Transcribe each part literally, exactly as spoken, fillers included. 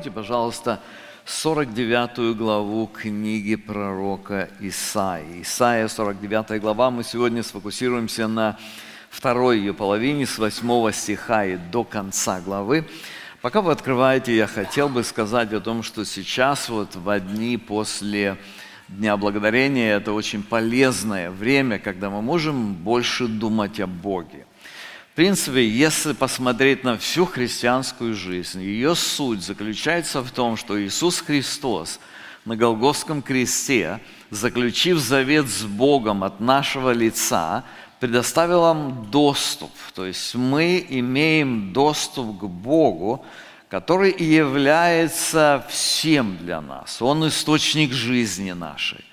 Откройте, пожалуйста, сорок девятую главу книги пророка Исаии. Исаия, сорок девятая глава. Мы сегодня сфокусируемся на второй ее половине, с восьмого стиха и до конца главы. Пока вы открываете, я хотел бы сказать о том, что сейчас, вот в дни после Дня Благодарения, это очень полезное время, когда мы можем больше думать о Боге. В принципе, если посмотреть на всю христианскую жизнь, ее суть заключается в том, что Иисус Христос на Голгофском кресте, заключив завет с Богом от нашего лица, предоставил нам доступ. То есть мы имеем доступ к Богу, который и является всем для нас. Он источник жизни нашей.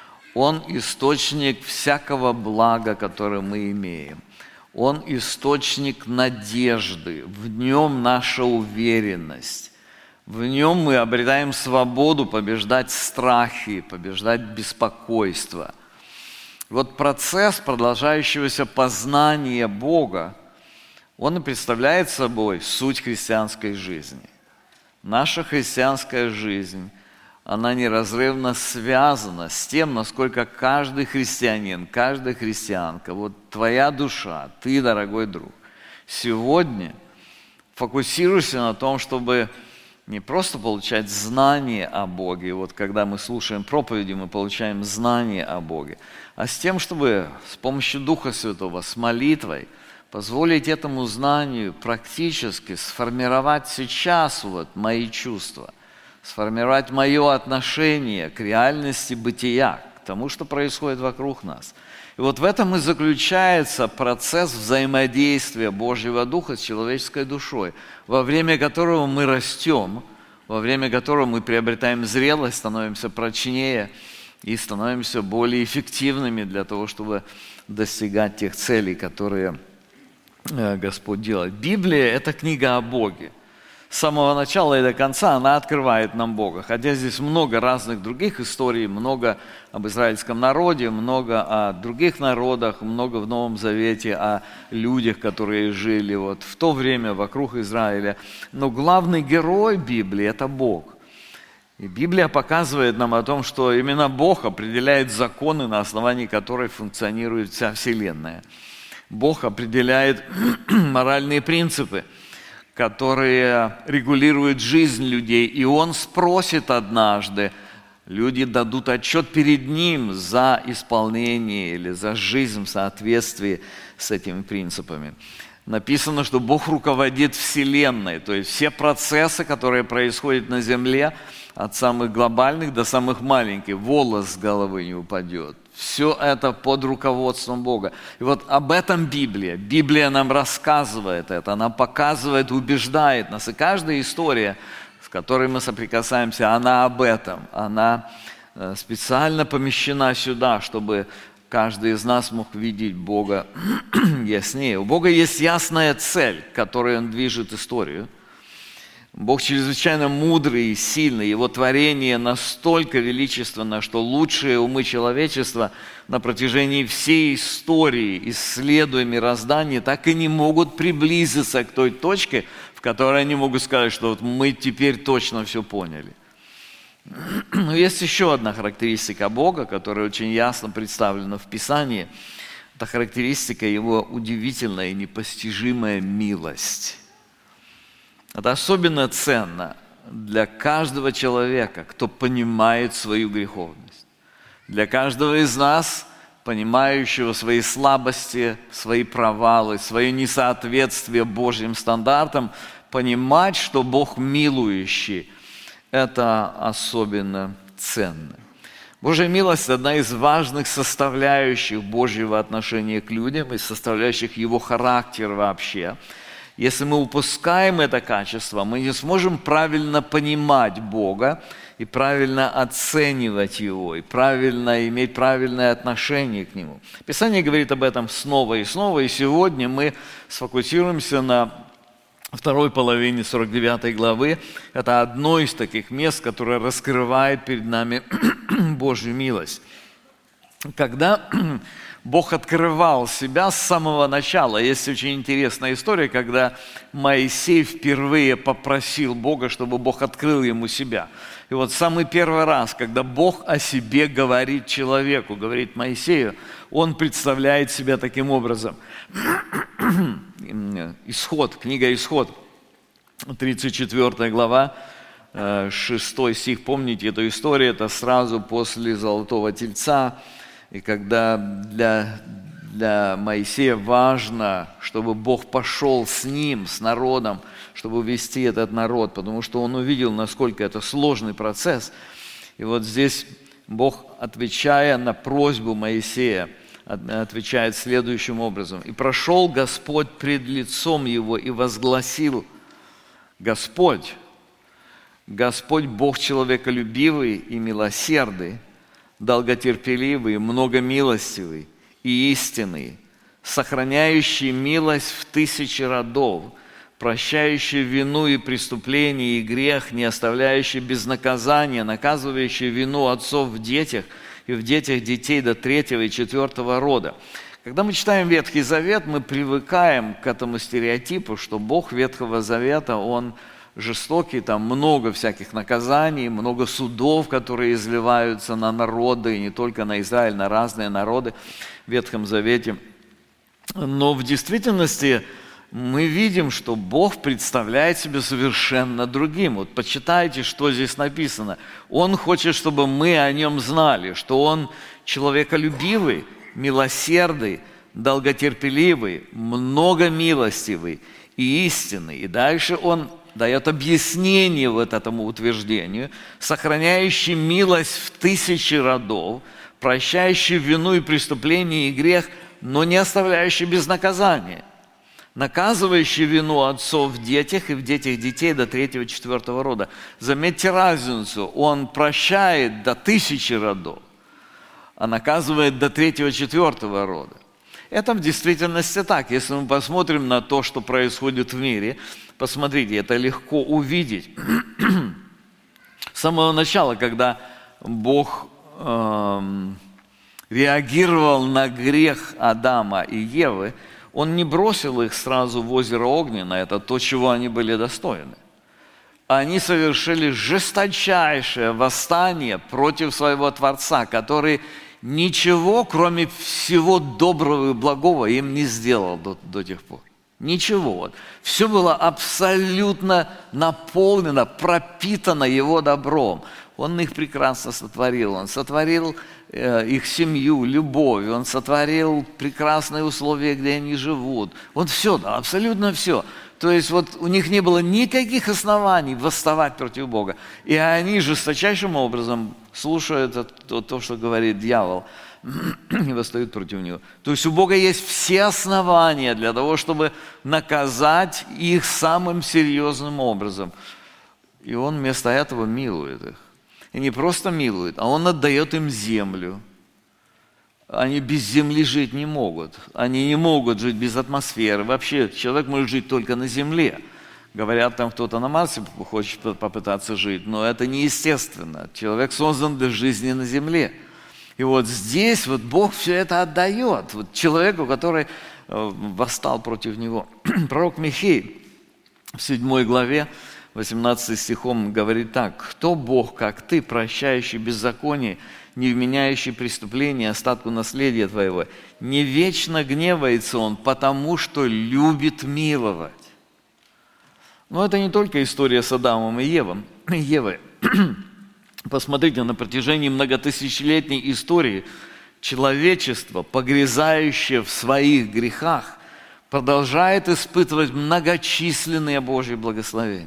Он источник всякого блага, которое мы имеем. Он источник надежды, в нем наша уверенность. В нем мы обретаем свободу побеждать страхи, побеждать беспокойство. Вот процесс продолжающегося познания Бога, он и представляет собой суть христианской жизни. Наша христианская жизнь, она неразрывно связана с тем, насколько каждый христианин, каждая христианка, вот твоя душа, ты, дорогой друг, сегодня фокусируйся на том, чтобы не просто получать знание о Боге, вот когда мы слушаем проповеди, мы получаем знание о Боге, а с тем, чтобы с помощью Духа Святого, с молитвой, позволить этому знанию практически сформировать сейчас вот мои чувства, сформировать мое отношение к реальности бытия, к тому, что происходит вокруг нас. И вот в этом и заключается процесс взаимодействия Божьего Духа с человеческой душой, во время которого мы растем, во время которого мы приобретаем зрелость, становимся прочнее и становимся более эффективными для того, чтобы достигать тех целей, которые Господь делает. Библия – это книга о Боге. С самого начала и до конца она открывает нам Бога. Хотя здесь много разных других историй, много об израильском народе, много о других народах, много в Новом Завете о людях, которые жили вот в то время вокруг Израиля. Но главный герой Библии – это Бог. И Библия показывает нам о том, что именно Бог определяет законы, на основании которых функционирует вся Вселенная. Бог определяет моральные принципы, которые регулируют жизнь людей, и Он спросит однажды, люди дадут отчет перед Ним за исполнение или за жизнь в соответствии с этими принципами. Написано, что Бог руководит Вселенной, то есть все процессы, которые происходят на Земле, от самых глобальных до самых маленьких, волос с головы не упадет. Все это под руководством Бога. И вот об этом Библия. Библия нам рассказывает это, она показывает, убеждает нас. И каждая история, с которой мы соприкасаемся, она об этом. Она специально помещена сюда, чтобы каждый из нас мог видеть Бога яснее. У Бога есть ясная цель, к которой Он движет историю. Бог чрезвычайно мудрый и сильный, Его творение настолько величественно, что лучшие умы человечества на протяжении всей истории, исследуя мироздание, так и не могут приблизиться к той точке, в которой они могут сказать, что вот мы теперь точно все поняли. Но есть еще одна характеристика Бога, которая очень ясно представлена в Писании. Это характеристика Его удивительная и непостижимая милость. Это особенно ценно для каждого человека, кто понимает свою греховность. Для каждого из нас, понимающего свои слабости, свои провалы, свое несоответствие Божьим стандартам, понимать, что Бог милующий, это особенно ценно. Божья милость – одна из важных составляющих Божьего отношения к людям и составляющих Его характер вообще. Если мы упускаем это качество, мы не сможем правильно понимать Бога и правильно оценивать Его, и правильно иметь правильное отношение к Нему. Писание говорит об этом снова и снова, и сегодня мы сфокусируемся на второй половине сорок девятой главы. Это одно из таких мест, которое раскрывает перед нами Божью милость. когда Бог открывал себя с самого начала. Есть очень интересная история, когда Моисей впервые попросил Бога, чтобы Бог открыл ему себя. И вот самый первый раз, когда Бог о себе говорит человеку, говорит Моисею, он представляет себя таким образом. Исход, книга Исход, тридцать четвёртая глава, шестой стих. Помните эту историю? Это сразу после Золотого Тельца. И когда для, для Моисея важно, чтобы Бог пошел с ним, с народом, чтобы вести этот народ, потому что он увидел, насколько это сложный процесс. И вот здесь Бог, отвечая на просьбу Моисея, отвечает следующим образом. «И прошел Господь пред лицом его и возгласил: Господь, Господь Бог человеколюбивый и милосердный, долготерпеливый, многомилостивый и истинный, сохраняющий милость в тысячи родов, прощающий вину и преступление и грех, не оставляющий без наказания, наказывающий вину отцов в детях и в детях детей до третьего и четвертого рода». Когда мы читаем Ветхий Завет, мы привыкаем к этому стереотипу, что Бог Ветхого Завета, Он жестокий, там много всяких наказаний, много судов, которые изливаются на народы, и не только на Израиль, на разные народы в Ветхом Завете. Но в действительности мы видим, что Бог представляет себя совершенно другим. Вот почитайте, что здесь написано. Он хочет, чтобы мы о Нем знали, что Он человеколюбивый, милосердный, долготерпеливый, многомилостивый и истинный. И дальше Он дает объяснение вот этому утверждению: сохраняющий милость в тысячи родов, прощающий вину и преступление и грех, но не оставляющий без наказания, наказывающий вину отцов в детях и в детях детей до третьего и четвертого рода. Заметьте разницу: Он прощает до тысячи родов, а наказывает до третьего и четвертого рода. Это в действительности так. Если мы посмотрим на то, что происходит в мире, посмотрите, это легко увидеть. С самого начала, когда Бог эм, реагировал на грех Адама и Евы, Он не бросил их сразу в озеро Огненное, это то, чего они были достойны. Они совершили жесточайшее восстание против своего Творца, который ничего, кроме всего доброго и благого, им не сделал до, до тех пор. Ничего. Все было абсолютно наполнено, пропитано Его добром. Он их прекрасно сотворил. Он сотворил э, их семью, любовь. Он сотворил прекрасные условия, где они живут. Он все, да, абсолютно все. То есть вот у них не было никаких оснований восставать против Бога. И они жесточайшим образом слушают то, то что говорит дьявол, и восстают против него. То есть у Бога есть все основания для того, чтобы наказать их самым серьезным образом. И Он вместо этого милует их. И не просто милует, а Он отдает им землю. Они без земли жить не могут. Они не могут жить без атмосферы. Вообще человек может жить только на земле. Говорят, там кто-то на Марсе хочет попытаться жить, но это неестественно. Человек создан для жизни на земле. И вот здесь вот Бог все это отдает вот человеку, который восстал против него. Пророк Михей в седьмой главе, восемнадцатым стихом говорит так: «Кто Бог, как ты, прощающий беззаконие, не вменяющий преступление остатку наследия твоего? Не вечно гневается Он, потому что любит миловать». Но это не только история с Адамом и Евом, Евой. Посмотрите, на протяжении многотысячелетней истории человечество, погрязающее в своих грехах, продолжает испытывать многочисленные Божьи благословения.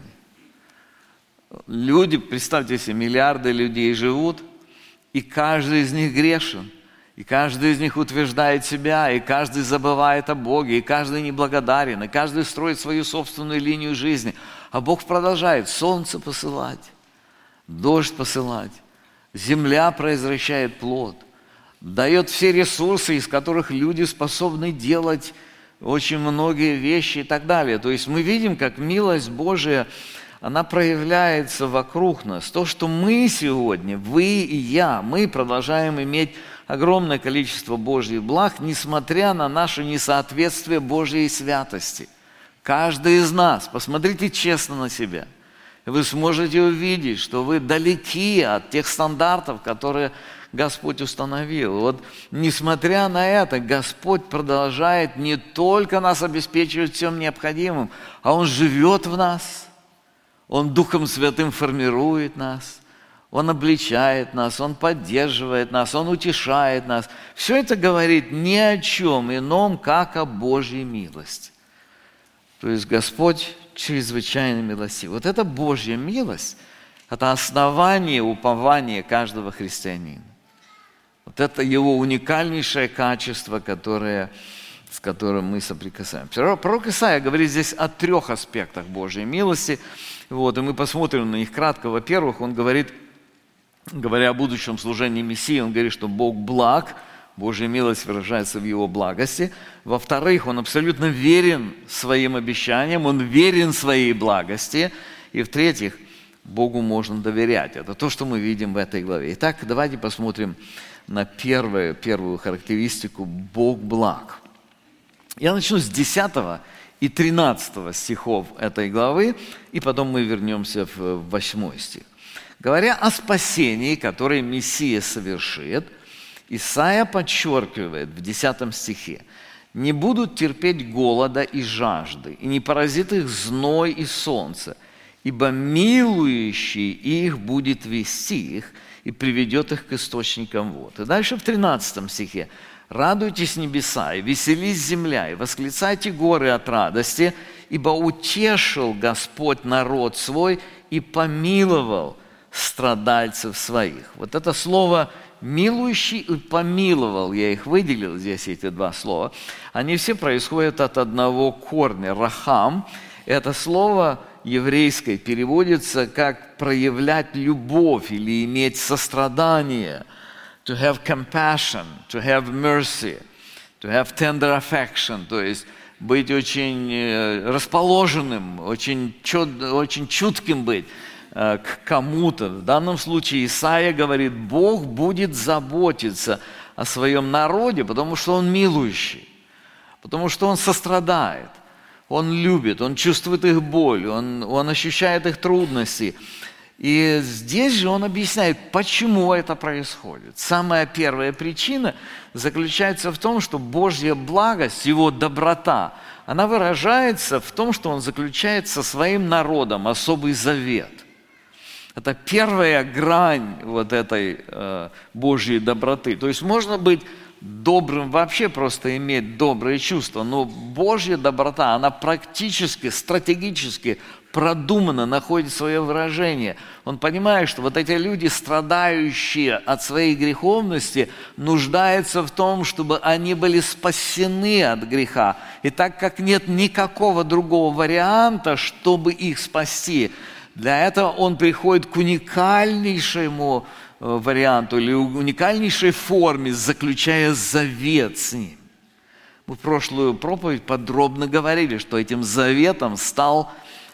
Люди, представьте себе, миллиарды людей живут, и каждый из них грешен, и каждый из них утверждает себя, и каждый забывает о Боге, и каждый неблагодарен, и каждый строит свою собственную линию жизни. А Бог продолжает солнце посылать, дождь посылать, земля произвращает плод, дает все ресурсы, из которых люди способны делать очень многие вещи и так далее. То есть мы видим, как милость Божия, она проявляется вокруг нас. То, что мы сегодня, вы и я, мы продолжаем иметь огромное количество Божьих благ, несмотря на наше несоответствие Божьей святости. Каждый из нас, посмотрите честно на себя, вы сможете увидеть, что вы далеки от тех стандартов, которые Господь установил. Вот несмотря на это, Господь продолжает не только нас обеспечивать всем необходимым, а Он живет в нас, Он Духом Святым формирует нас, Он обличает нас, Он поддерживает нас, Он утешает нас. Все это говорит ни о чем ином, как о Божьей милости. То есть Господь чрезвычайно милостив. Вот эта Божья милость – это основание упования каждого христианина. Вот это его уникальнейшее качество, которое, с которым мы соприкасаемся. Пророк Исаия говорит здесь о трех аспектах Божьей милости. Вот, и мы посмотрим на них кратко. Во-первых, он говорит, говоря о будущем служении Мессии, он говорит, что Бог благ, Божья милость выражается в Его благости. Во-вторых, Он абсолютно верен своим обещаниям, Он верен своей благости. И в-третьих, Богу можно доверять. Это то, что мы видим в этой главе. Итак, давайте посмотрим на первую, первую характеристику «Бог благ». Я начну с десятого и тринадцатого стихов этой главы, и потом мы вернемся в восьмой стих. Говоря о спасении, которое Мессия совершит, Исаия подчеркивает в десятом стихе: «Не будут терпеть голода и жажды, и не поразит их зной и солнце, ибо милующий их будет вести их и приведет их к источникам вод». И дальше в тринадцатом стихе: «Радуйтесь небеса, и веселись земля, и восклицайте горы от радости, ибо утешил Господь народ свой и помиловал страдальцев своих». Вот это слово «милующий» и «помиловал», я их выделил здесь, эти два слова, они все происходят от одного корня. «Рахам» – это слово еврейское переводится как «проявлять любовь» или «иметь сострадание», to have compassion, to have mercy, to have tender affection, то есть быть очень расположенным, очень, чут, очень чутким быть к кому-то. В данном случае Исаия говорит, Бог будет заботиться о своем народе, потому что Он милующий, потому что Он сострадает, Он любит, Он чувствует их боль, Он, он ощущает их трудности. И здесь же Он объясняет, почему это происходит. Самая первая причина заключается в том, что Божья благость, Его доброта, она выражается в том, что Он заключает со своим народом особый завет. Это первая грань вот этой э, Божьей доброты. То есть можно быть добрым, вообще просто иметь добрые чувства, но Божья доброта, она практически, стратегически продуманно находит свое выражение. Он понимает, что вот эти люди, страдающие от своей греховности, нуждаются в том, чтобы они были спасены от греха. И так как нет никакого другого варианта, чтобы их спасти, для этого Он приходит к уникальнейшему варианту или уникальнейшей форме, заключая завет с ним. Мы в прошлую проповедь подробно говорили, что этим заветом стал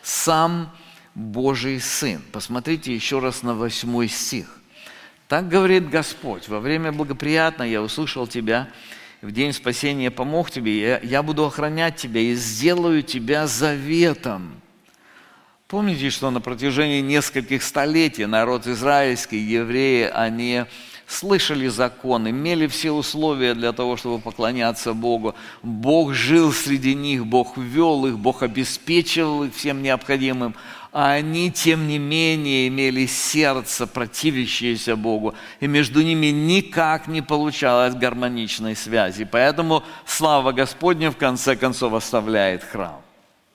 сам Божий Сын. Посмотрите еще раз на восьмой стих. «Так говорит Господь, во время благоприятное я услышал тебя, в день спасения помог тебе, я, я буду охранять тебя и сделаю тебя заветом». Помните, что на протяжении нескольких столетий народ израильский, евреи, они слышали закон, имели все условия для того, чтобы поклоняться Богу. Бог жил среди них, Бог вел их, Бог обеспечивал их всем необходимым, а они, тем не менее, имели сердце, противящееся Богу, и между ними никак не получалось гармоничной связи. Поэтому слава Господня в конце концов оставляет храм.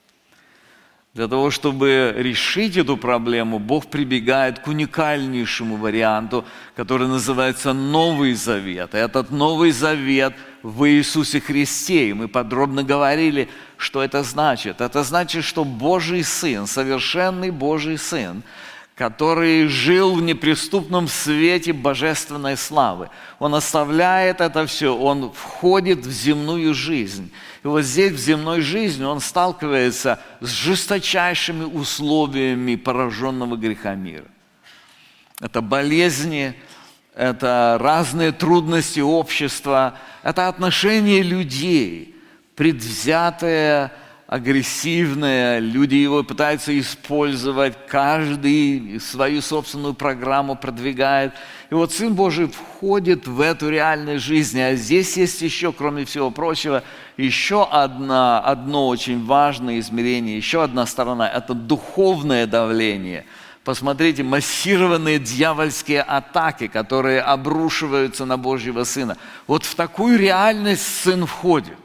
Для того, чтобы решить эту проблему, Бог прибегает к уникальнейшему варианту, который называется Новый Завет. И этот Новый Завет в Иисусе Христе. И мы подробно говорили, что это значит. Это значит, что Божий Сын, совершенный Божий Сын, который жил в неприступном свете божественной славы. Он оставляет это все, он входит в земную жизнь. И вот здесь, в земной жизни, он сталкивается с жесточайшими условиями пораженного греха мира. Это болезни, это разные трудности общества, это отношение людей, предвзятое, агрессивное, люди его пытаются использовать, каждый свою собственную программу продвигает. И вот Сын Божий входит в эту реальную жизнь. А здесь есть еще, кроме всего прочего, еще одна, одно очень важное измерение, еще одна сторона – это духовное давление. Посмотрите, массированные дьявольские атаки, которые обрушиваются на Божьего Сына. Вот в такую реальность Сын входит.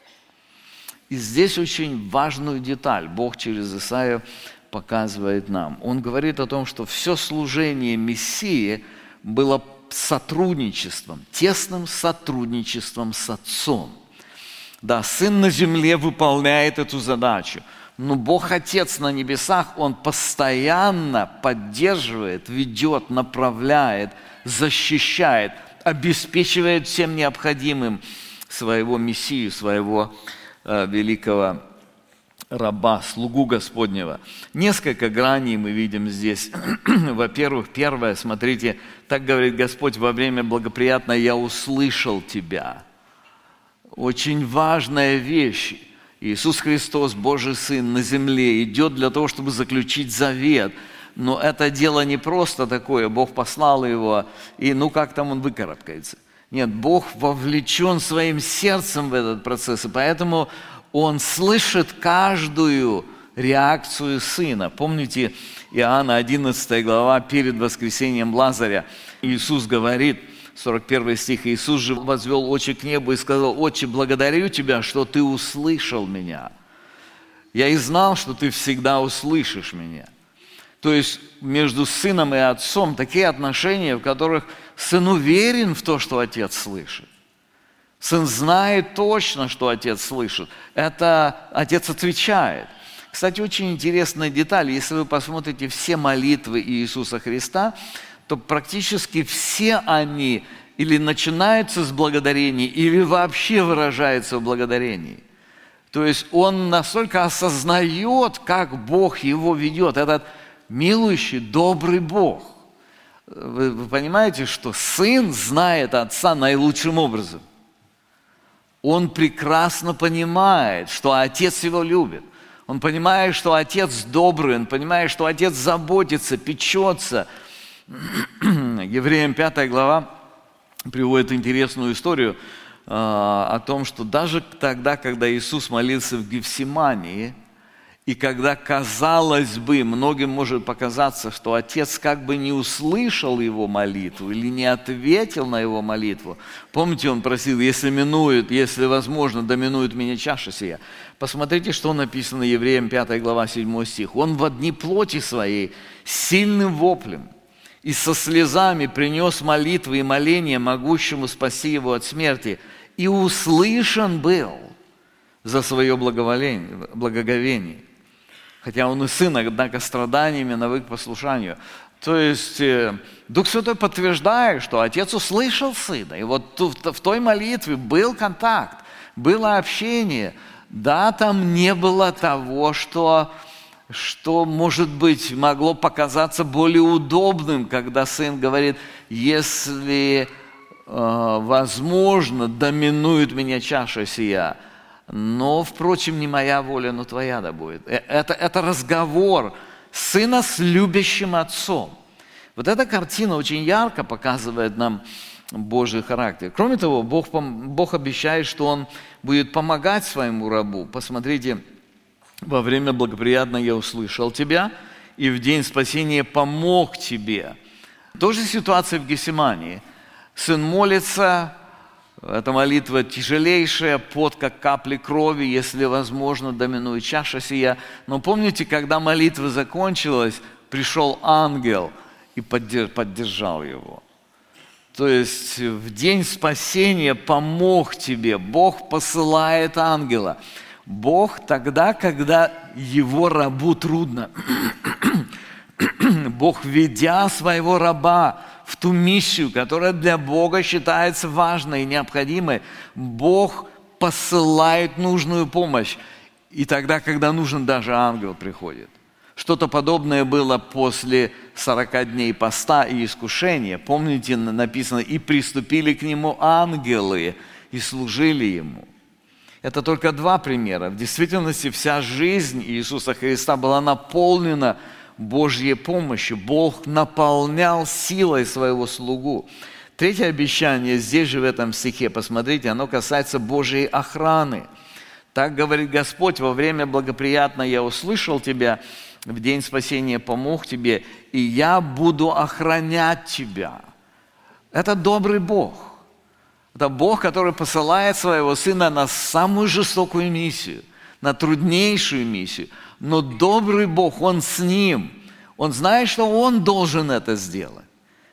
И здесь очень важную деталь Бог через Исаию показывает нам. Он говорит о том, что все служение Мессии было сотрудничеством, тесным сотрудничеством с Отцом. Да, Сын на земле выполняет эту задачу, но Бог Отец на небесах, Он постоянно поддерживает, ведет, направляет, защищает, обеспечивает всем необходимым своего Мессию, своего великого раба, слугу Господнего. Несколько граней мы видим здесь. Во-первых, первое, смотрите, так говорит Господь: во время благоприятное я услышал тебя. Очень важная вещь. Иисус Христос, Божий Сын, на земле идет для того, чтобы заключить завет. Но это дело не просто такое, Бог послал его, и ну как там он выкарабкается. Нет, Бог вовлечен своим сердцем в этот процесс, и поэтому Он слышит каждую реакцию Сына. Помните, Иоанна одиннадцатая глава, перед воскресением Лазаря, Иисус говорит, сорок первый стих, Иисус же возвел очи к небу и сказал: «Отче, благодарю Тебя, что Ты услышал меня. Я и знал, что Ты всегда услышишь меня». То есть между Сыном и Отцом такие отношения, в которых Сын уверен в то, что Отец слышит. Сын знает точно, что Отец слышит. Это Отец отвечает. Кстати, очень интересная деталь. Если вы посмотрите все молитвы Иисуса Христа, то практически все они или начинаются с благодарения, или вообще выражаются в благодарении. То есть Он настолько осознает, как Бог его ведет. Этот милующий, добрый Бог. Вы, вы понимаете, что Сын знает Отца наилучшим образом. Он прекрасно понимает, что Отец его любит. Он понимает, что Отец добрый, он понимает, что Отец заботится, печется. Евреям пятая глава приводит интересную историю э, о том, что даже тогда, когда Иисус молился в Гефсимании, и когда, казалось бы, многим может показаться, что Отец как бы не услышал его молитву или не ответил на его молитву. Помните, он просил: если минует, если возможно, да минует меня чаша сия. Посмотрите, что написано Евреям пятая глава, седьмой стих. Он во дни плоти своей сильным воплем и со слезами принес молитвы и моления могущему спаси его от смерти, и услышан был за свое благоговение. Хотя он и сын, однако страданиями навык к послушанию. То есть Дух Святой подтверждает, что Отец услышал Сына. И вот в той молитве был контакт, было общение. Да, там не было того, что, что может быть, могло показаться более удобным, когда Сын говорит: если э, возможно, доминует меня чаша сия. Но, впрочем, не моя воля, но твоя да будет. Это, это разговор Сына с любящим Отцом. Вот эта картина очень ярко показывает нам Божий характер. Кроме того, Бог, Бог обещает, что Он будет помогать своему рабу. Посмотрите, во время благоприятного я услышал тебя, и в день спасения помог тебе. Тоже ситуация в Гефсимании. Сын молится. Эта молитва тяжелейшая, пот как капли крови, если возможно, доминует чаша сия. Но помните, когда молитва закончилась, пришел ангел и поддержал его. То есть в день спасения помог тебе. Бог посылает ангела. Бог тогда, когда его рабу трудно. Бог, ведя своего раба в ту миссию, которая для Бога считается важной и необходимой, Бог посылает нужную помощь. И тогда, когда нужен, даже ангел приходит, Что-то подобное было после сорока дней поста и искушения. Помните, написано, и приступили к нему ангелы и служили ему. Это только два примера. В действительности вся жизнь Иисуса Христа была наполнена Божьей помощью. Бог наполнял силой своего слугу. Третье обещание здесь же в этом стихе, посмотрите, оно касается Божьей охраны. Так говорит Господь: во время благоприятное я услышал тебя, в день спасения помог тебе, и я буду охранять тебя. Это добрый Бог. Это Бог, который посылает своего Сына на самую жестокую миссию, на труднейшую миссию. Но добрый Бог, Он с ним. Он знает, что Он должен это сделать.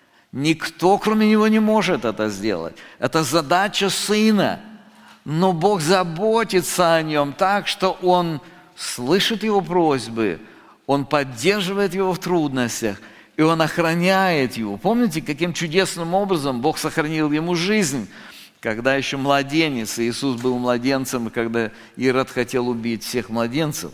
Никто, кроме Него, не может это сделать. Это задача Сына. Но Бог заботится о Нем так, что Он слышит Его просьбы, Он поддерживает Его в трудностях, и Он охраняет Его. Помните, каким чудесным образом Бог сохранил Ему жизнь, когда еще младенец, Иисус был младенцем, и когда Ирод хотел убить всех младенцев.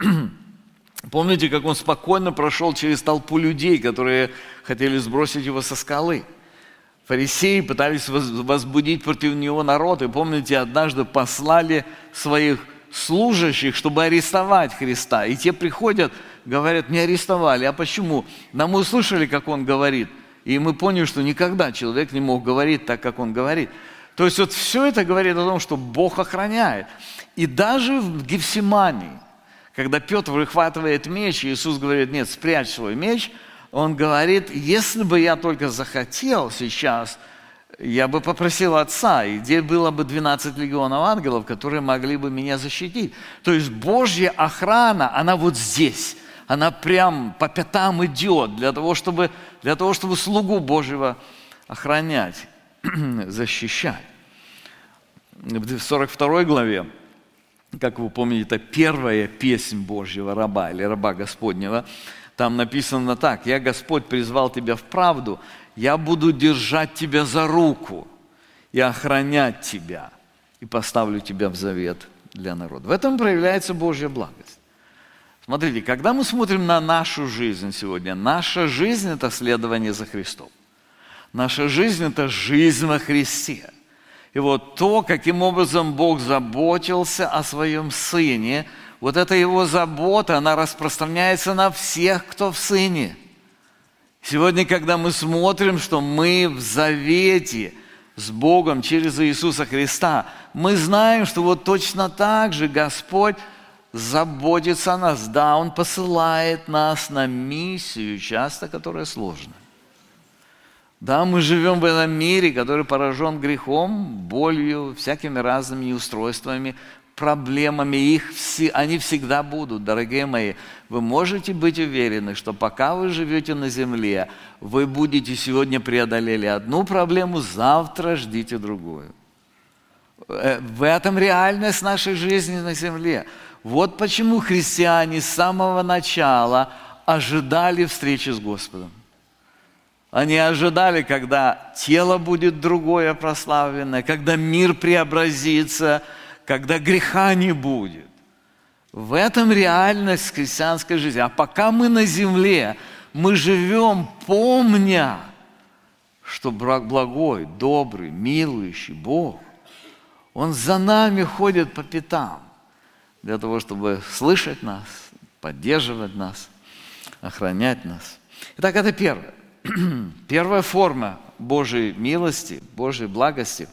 Помните, как Он спокойно прошел через толпу людей, которые хотели сбросить Его со скалы. Фарисеи пытались возбудить против Него народ, и помните, однажды послали своих служащих, чтобы арестовать Христа. И те приходят, говорят: не арестовали. А почему? Да мы услышали, как Он говорит, и мы поняли, что никогда человек не мог говорить так, как Он говорит. То есть вот все это говорит о том, что Бог охраняет. И даже в Гефсимании, когда Петр выхватывает меч, Иисус говорит: нет, спрячь свой меч, Он говорит: если бы я только захотел сейчас, я бы попросил Отца, и где было бы двенадцать легионов ангелов, которые могли бы меня защитить. То есть Божья охрана, она вот здесь, она прям по пятам идет для того, чтобы, для того, чтобы слугу Божьего охранять, защищать. В сорок второй главе, как вы помните, это первая песнь Божьего раба или раба Господнего. Там написано так: «Я, Господь, призвал тебя в правду, я буду держать тебя за руку и охранять тебя, и поставлю тебя в завет для народа». В этом проявляется Божья благость. Смотрите, когда мы смотрим на нашу жизнь сегодня, наша жизнь – это следование за Христом. Наша жизнь – это жизнь во Христе. И вот то, каким образом Бог заботился о Своем Сыне, вот эта Его забота, она распространяется на всех, кто в Сыне. Сегодня, когда мы смотрим, что мы в завете с Богом через Иисуса Христа, мы знаем, что вот точно так же Господь заботится о нас. Да, Он посылает нас на миссию, часто которая сложная. Да, мы живем в этом мире, который поражен грехом, болью, всякими разными неустройствами, проблемами. Их все, они всегда будут, дорогие мои. Вы можете быть уверены, что пока вы живете на земле, вы будете сегодня преодолели одну проблему, завтра ждите другую. В этом реальность нашей жизни на земле. Вот почему христиане с самого начала ожидали встречи с Господом. Они ожидали, когда тело будет другое прославленное, когда мир преобразится, когда греха не будет. В этом реальность христианской жизни. А пока мы на земле, мы живем, помня, что благой, добрый, милующий Бог, Он за нами ходит по пятам для того, чтобы слышать нас, поддерживать нас, охранять нас. Итак, это первое. Первая форма Божьей милости, Божьей благости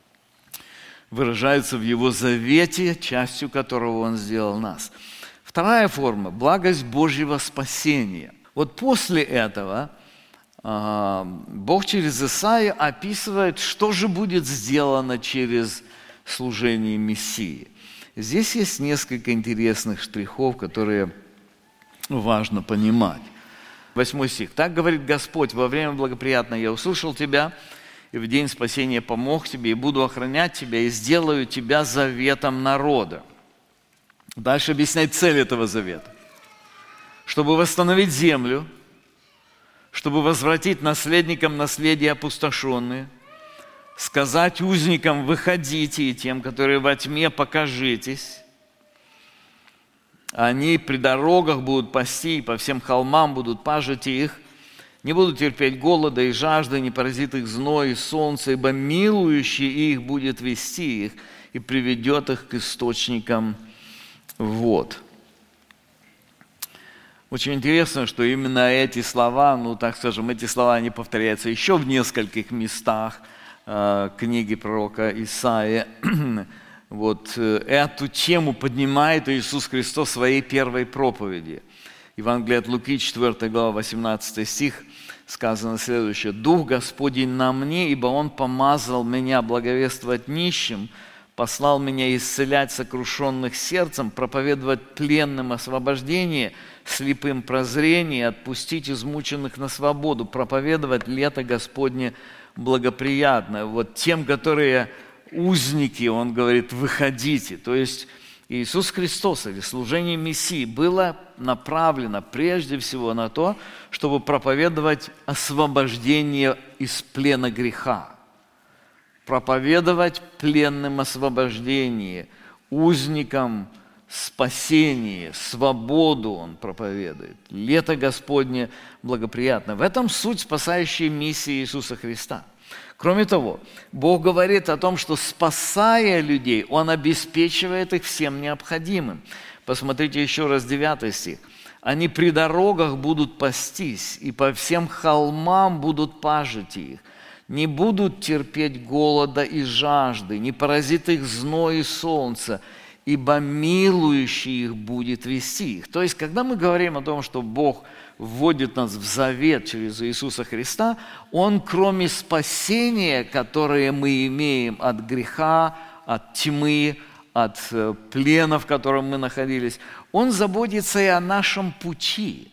выражается в Его завете, частью которого Он сделал нас. Вторая форма – благость Божьего спасения. Вот после этого э, Бог через Исаию описывает, что же будет сделано через служение Мессии. Здесь есть несколько интересных штрихов, которые важно понимать. Восьмой стих. «Так говорит Господь: во время благоприятное я услышал тебя, и в день спасения помог тебе, и буду охранять тебя, и сделаю тебя заветом народа». Дальше объясняет цель этого завета. Чтобы восстановить землю, чтобы возвратить наследникам наследие опустошенные, сказать узникам: выходите, и тем, которые во тьме, покажитесь. Они при дорогах будут пасти, и по всем холмам будут пажить их. Не будут терпеть голода и жажды, не поразит их зной и солнце, ибо милующий их будет вести их и приведет их к источникам вод». Очень интересно, что именно эти слова, ну так скажем, эти слова, они повторяются еще в нескольких местах э, книги пророка Исаии. Вот э, эту тему поднимает Иисус Христос в своей первой проповеди. Евангелие от Луки, четвёртая глава, восемнадцатый стих, сказано следующее: «Дух Господень на мне, ибо Он помазал меня благовествовать нищим, послал меня исцелять сокрушенных сердцем, проповедовать пленным освобождение, слепым прозрение, отпустить измученных на свободу, проповедовать лето Господне благоприятное». Вот тем, которые узники, Он говорит, выходите. То есть Иисус Христос или служение Мессии было направлено прежде всего на то, чтобы проповедовать освобождение из плена греха. Проповедовать пленным освобождение, узникам спасение, свободу Он проповедует. Лето Господне благоприятно. В этом суть спасающей миссии Иисуса Христа. Кроме того, Бог говорит о том, что, спасая людей, Он обеспечивает их всем необходимым. Посмотрите еще раз девятый стих. «Они при дорогах будут пастись, и по всем холмам будут пажить их. Не будут терпеть голода и жажды, не поразит их зной и солнце, ибо милующий их будет вести их». То есть, когда мы говорим о том, что Бог вводит нас в завет через Иисуса Христа, Он, кроме спасения, которое мы имеем от греха, от тьмы, от плена, в котором мы находились, Он заботится и о нашем пути.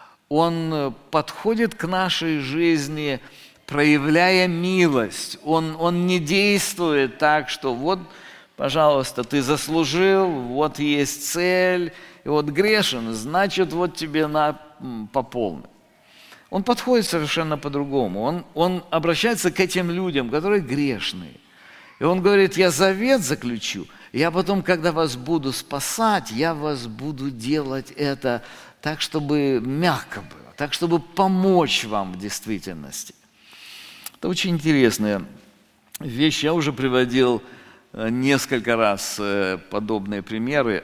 Он подходит к нашей жизни, проявляя милость. Он, он не действует так, что вот, пожалуйста, ты заслужил, вот есть цель, и вот грешен, значит, вот тебе на, по полной. Он подходит совершенно по-другому. Он, он обращается к этим людям, которые грешные. И он говорит: я завет заключу, я потом, когда вас буду спасать, я вас буду делать это так, чтобы мягко было, так, чтобы помочь вам в действительности. Это очень интересная вещь. Я уже приводил несколько раз подобные примеры.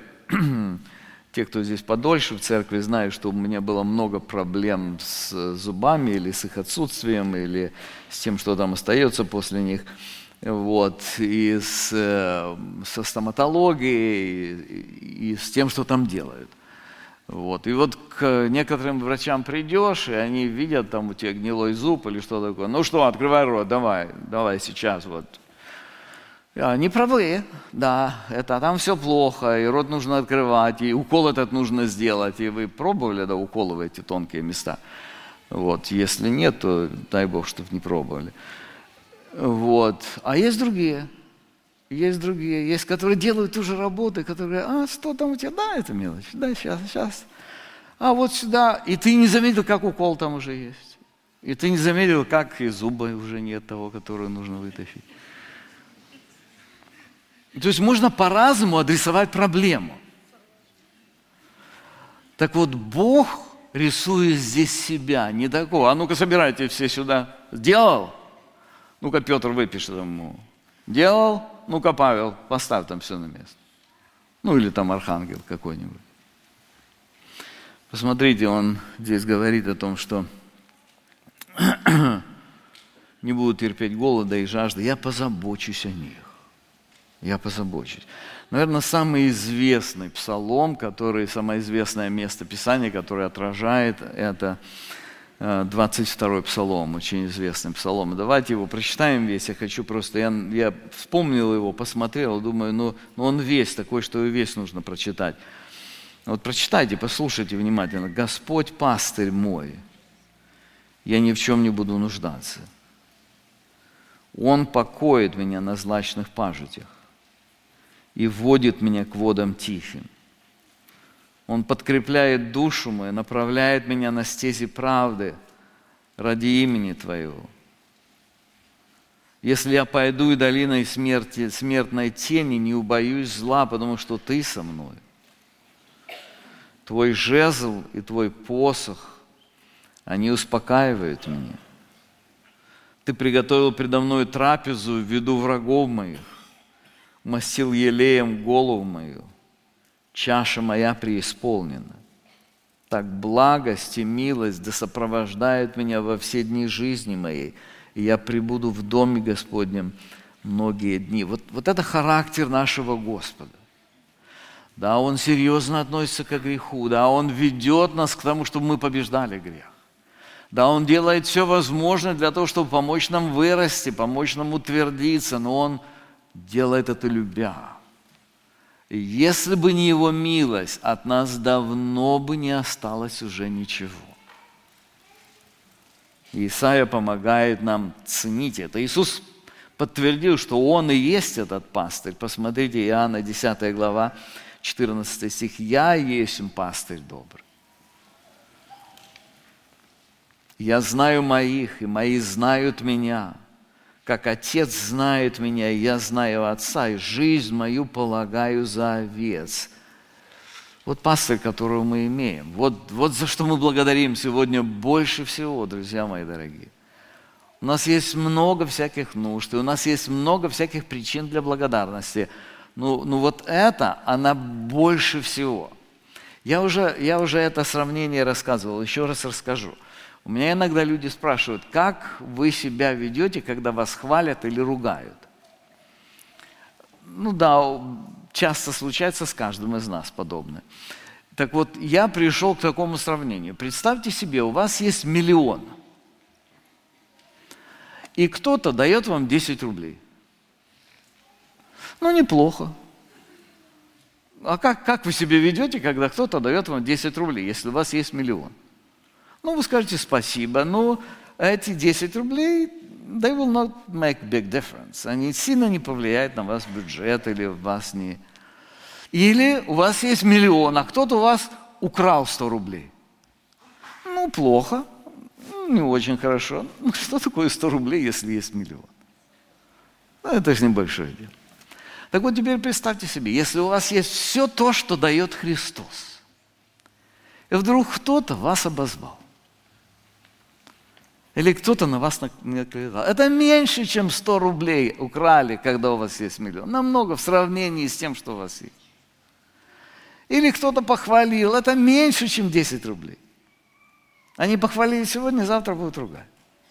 Те, кто здесь подольше в церкви, знают, что у меня было много проблем с зубами или с их отсутствием, или с тем, что там остается после них. Вот. И с, со стоматологией, и, и с тем, что там делают. Вот. И вот к некоторым врачам придешь, и они видят, там у тебя гнилой зуб или что такое. Ну что, открывай рот, давай, давай сейчас вот. А, не правы, да, это там все плохо, и рот нужно открывать, и укол этот нужно сделать. И вы пробовали, да, уколы в эти тонкие места? Вот. Если нет, то дай Бог, чтобы не пробовали. Вот. А есть другие. Есть другие, есть, которые делают ту же работу, которые: а, что там у тебя? Да, это мелочь, да, сейчас, сейчас. А вот сюда. И ты не заметил, как укол там уже есть. И ты не заметил, как и зуба уже нет того, которого нужно вытащить. То есть можно по-разному адресовать проблему. Так вот, Бог рисует здесь себя, не такого. А ну-ка, собирайте все сюда. Сделал? Ну-ка, Петр выпишет ему. Делал? Ну-ка, Павел, поставь там все на место. Ну, или там архангел какой-нибудь. Посмотрите, он здесь говорит о том, что не будут терпеть голода и жажды. Я позабочусь о них. Я позабочусь. Наверное, самый известный псалом, который, самое известное место Писания, которое отражает это, двадцать второй псалом, очень известный псалом. Давайте его прочитаем весь. Я хочу просто, я, я вспомнил его, посмотрел, думаю, ну, ну он весь такой, что и весь нужно прочитать. Вот прочитайте, послушайте внимательно. «Господь пастырь мой, я ни в чем не буду нуждаться. Он покоит меня на злачных пажитях и вводит меня к водам тихим. Он подкрепляет душу мою, направляет меня на стези правды ради имени Твоего. Если я пойду и долиной смерти, смертной тени, не убоюсь зла, потому что Ты со мной. Твой жезл и Твой посох, они успокаивают меня. Ты приготовил предо мной трапезу в виду врагов моих, мастил елеем голову мою, чаша моя преисполнена. Так благость и милость да сопровождают меня во все дни жизни моей, и я пребуду в доме Господнем многие дни. Вот, вот это характер нашего Господа. Да, Он серьезно относится к греху, да, Он ведет нас к тому, чтобы мы побеждали грех. Да, Он делает все возможное для того, чтобы помочь нам вырасти, помочь нам утвердиться, но Он делает это любя. И если бы не Его милость, от нас давно бы не осталось уже ничего. Исайя помогает нам ценить это. Иисус подтвердил, что Он и есть этот пастырь. Посмотрите, Иоанна десятая глава, четырнадцатый стих. «Я есть пастырь добрый. Я знаю моих, и мои знают меня, как Отец знает меня, и я знаю Отца, и жизнь мою полагаю за овец». Вот пастырь, которого мы имеем. Вот, вот за что мы благодарим сегодня больше всего, друзья мои дорогие. У нас есть много всяких нужд, и у нас есть много всяких причин для благодарности. Ну, ну вот это, она больше всего. Я уже, я уже это сравнение рассказывал, еще раз расскажу. У меня иногда люди спрашивают, как вы себя ведете, когда вас хвалят или ругают? Ну да, часто случается с каждым из нас подобное. Так вот, я пришел к такому сравнению. Представьте себе, у вас есть миллион, и кто-то дает вам десять рублей. Ну, неплохо. А как, как вы себя ведете, когда кто-то дает вам десять рублей, если у вас есть миллион? Ну, вы скажете спасибо, но эти десять рублей, they will not make big difference. Они сильно не повлияют на ваш бюджет или вас не... Или у вас есть миллион, а кто-то у вас украл сто рублей. Ну, плохо, не очень хорошо. Ну, что такое сто рублей, если есть миллион? Ну, это же небольшое дело. Так вот, теперь представьте себе, если у вас есть все то, что дает Христос, и вдруг кто-то вас обозвал, или кто-то на вас накликал. Это меньше, чем сто рублей украли, когда у вас есть миллион. Намного в сравнении с тем, что у вас есть. Или кто-то похвалил. Это меньше, чем десять рублей. Они похвалили сегодня, завтра будут ругать.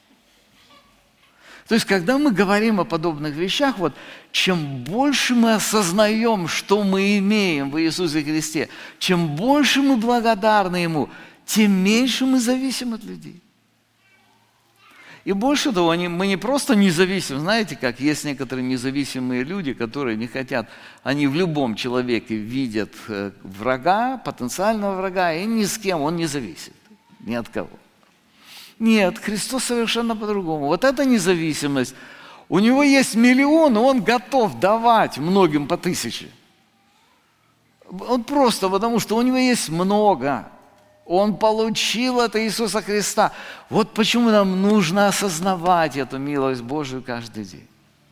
То есть, когда мы говорим о подобных вещах, вот, чем больше мы осознаем, что мы имеем в Иисусе Христе, чем больше мы благодарны Ему, тем меньше мы зависим от людей. И больше того, мы не просто независимы, знаете, как есть некоторые независимые люди, которые не хотят, они в любом человеке видят врага, потенциального врага, и ни с кем он не зависит, ни от кого. Нет, Христос совершенно по-другому. Вот эта независимость, у него есть миллион, и он готов давать многим по тысяче. Он просто потому, что у него есть много. Он получил это Иисуса Христа. Вот почему нам нужно осознавать эту милость Божию каждый день.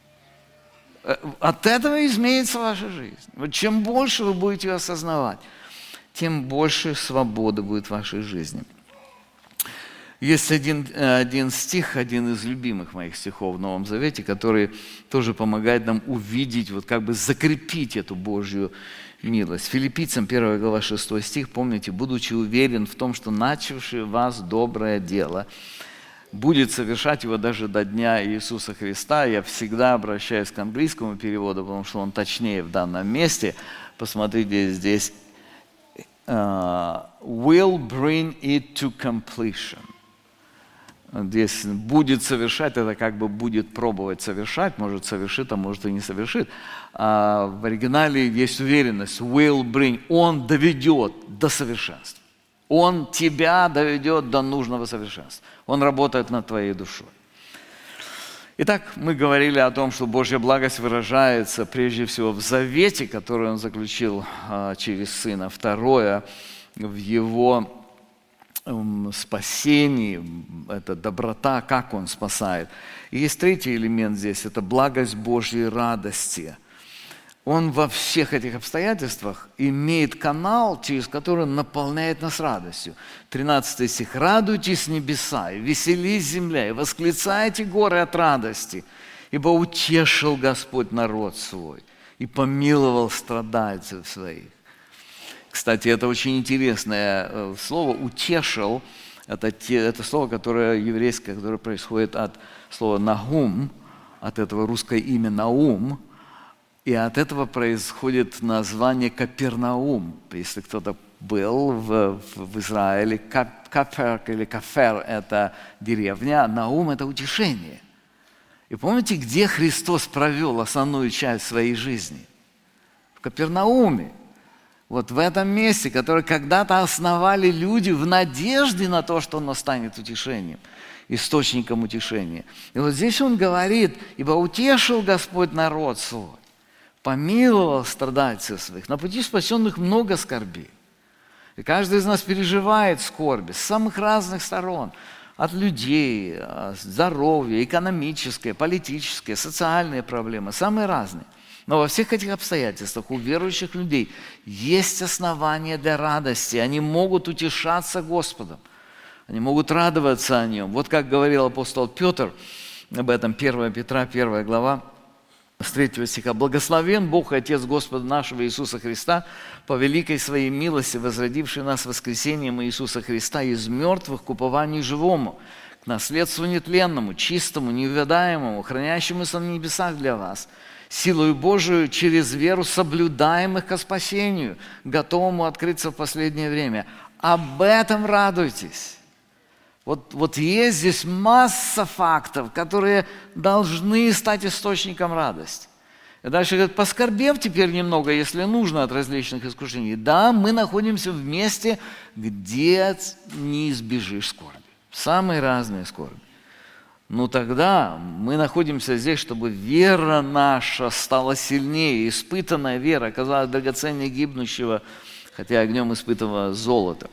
От этого изменится ваша жизнь. Вот чем больше вы будете ее осознавать, тем больше свободы будет в вашей жизни. Есть один, один стих, один из любимых моих стихов в Новом Завете, который тоже помогает нам увидеть, вот как бы закрепить эту Божью милость. Филиппийцам первая глава шестой стих, помните, будучи уверен в том, что начавший в вас доброе дело будет совершать его даже до дня Иисуса Христа. Я всегда обращаюсь к английскому переводу, потому что он точнее в данном месте. Посмотрите здесь. Uh, will bring it to completion. Здесь будет совершать, это как бы будет пробовать совершать, может совершит, а может и не совершит. А в оригинале есть уверенность, will bring, он доведет до совершенства. Он тебя доведет до нужного совершенства. Он работает над твоей душой. Итак, мы говорили о том, что Божья благость выражается прежде всего в завете, который Он заключил а, через Сына. Второе, в Его спасении, это доброта, как Он спасает. И есть третий элемент здесь, это благость Божьей радости. Он во всех этих обстоятельствах имеет канал, через который он наполняет нас радостью. тринадцатый стих. «Радуйтесь, небеса, и веселись земля, и восклицайте горы от радости, ибо утешил Господь народ свой, и помиловал страдальцев своих». Кстати, это очень интересное слово «утешил». Это, те, это слово, которое еврейское, которое происходит от слова «нагум», от этого русское имя «Наум». И от этого происходит название Капернаум. Если кто-то был в, в Израиле, Кафер или Кафер – это деревня, а Наум – это утешение. И помните, где Христос провел основную часть своей жизни? В Капернауме. Вот в этом месте, которое когда-то основали люди в надежде на то, что оно станет утешением, источником утешения. И вот здесь он говорит: «Ибо утешил Господь народ свой, помиловал страдальцев своих». На пути спасенных много скорбей. И каждый из нас переживает скорби с самых разных сторон. От людей, здоровья, экономическое, политическое, социальные проблемы, самые разные. Но во всех этих обстоятельствах у верующих людей есть основания для радости. Они могут утешаться Господом. Они могут радоваться о Нем. Вот как говорил апостол Петр об этом, первое Петра, первая глава, с третьего стиха. «Благословен Бог и Отец Господа нашего Иисуса Христа, по великой своей милости, возродивший нас воскресением Иисуса Христа из мертвых к упованию живому, к наследству нетленному, чистому, неувядаемому, хранящемуся в небесах для вас, силою Божию через веру соблюдаемых ко спасению, готовому открыться в последнее время. Об этом радуйтесь». Вот, вот есть здесь масса фактов, которые должны стать источником радости. И дальше говорит: поскорбев теперь немного, если нужно, от различных искушений. Да, мы находимся в месте, где не избежишь скорби. Самые разные скорби. Но тогда мы находимся здесь, чтобы вера наша стала сильнее. Испытанная вера оказалась драгоценнее гибнущего, хотя огнем испытанного золота.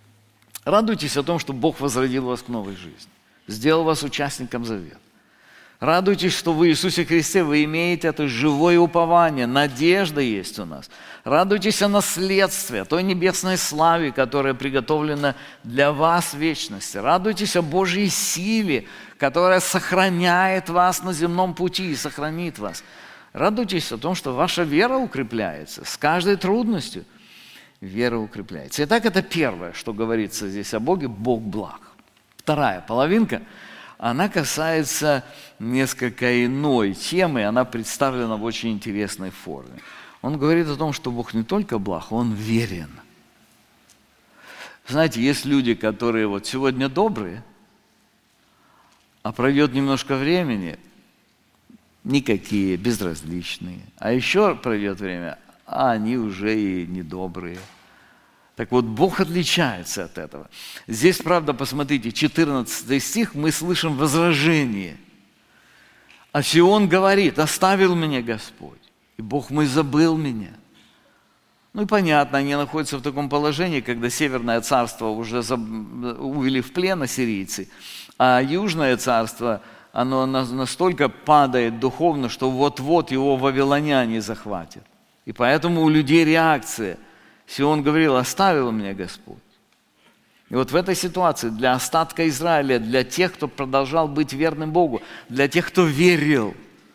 Радуйтесь о том, что Бог возродил вас к новой жизни, сделал вас участником завета. Радуйтесь, что в Иисусе Христе вы имеете это живое упование, надежда есть у нас. Радуйтесь о наследстве, о той небесной славе, которая приготовлена для вас в вечности. Радуйтесь о Божьей силе, которая сохраняет вас на земном пути и сохранит вас. Радуйтесь о том, что ваша вера укрепляется с каждой трудностью. Вера укрепляется. Итак, это первое, что говорится здесь о Боге. Бог благ. Вторая половинка, она касается несколько иной темы, она представлена в очень интересной форме. Он говорит о том, что Бог не только благ, Он верен. Знаете, есть люди, которые вот сегодня добрые, а пройдет немножко времени, никакие, безразличные. А еще пройдет время, а они уже и недобрые. Так вот, Бог отличается от этого. Здесь, правда, посмотрите, четырнадцатый стих, мы слышим возражение. А Сион говорит: «Оставил меня Господь, и Бог мой забыл меня». Ну и понятно, они находятся в таком положении, когда Северное царство уже увели в плен ассирийцы, а Южное царство, оно настолько падает духовно, что вот-вот его вавилоняне захватят. И поэтому у людей реакция. Сион говорил: «Оставил меня Господь». И вот в этой ситуации для остатка Израиля, для тех, кто продолжал быть верным Богу, для тех, кто верил,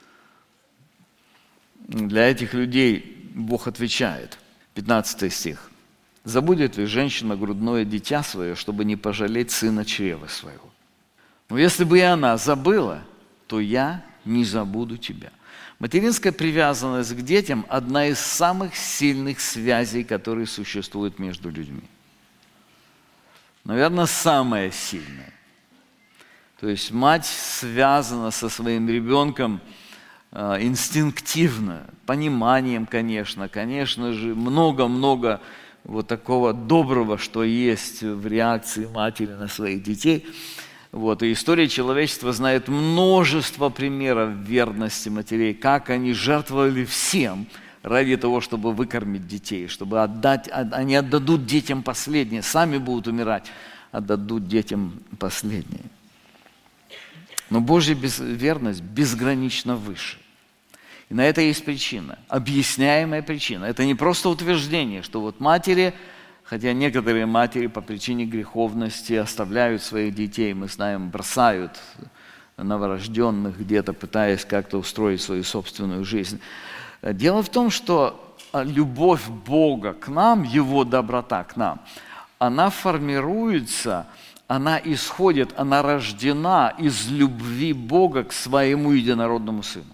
для этих людей Бог отвечает. пятнадцатый стих. «Забудет ли женщина грудное дитя свое, чтобы не пожалеть сына чрева своего? Но если бы и она забыла, то я не забуду тебя». Материнская привязанность к детям – одна из самых сильных связей, которые существуют между людьми. Наверное, самая сильная. То есть мать связана со своим ребенком э, инстинктивно, пониманием, конечно, конечно же, много-много вот такого доброго, что есть в реакции матери на своих детей. Вот, и история человечества знает множество примеров верности матерей, как они жертвовали всем ради того, чтобы выкормить детей, чтобы отдать, они отдадут детям последнее, сами будут умирать, отдадут детям последнее. Но Божья верность безгранично выше. И на это есть причина, объясняемая причина. Это не просто утверждение, что вот матери, хотя некоторые матери по причине греховности оставляют своих детей, мы знаем, бросают новорожденных где-то, пытаясь как-то устроить свою собственную жизнь. Дело в том, что любовь Бога к нам, Его доброта к нам, она формируется, она исходит, она рождена из любви Бога к Своему единородному Сыну.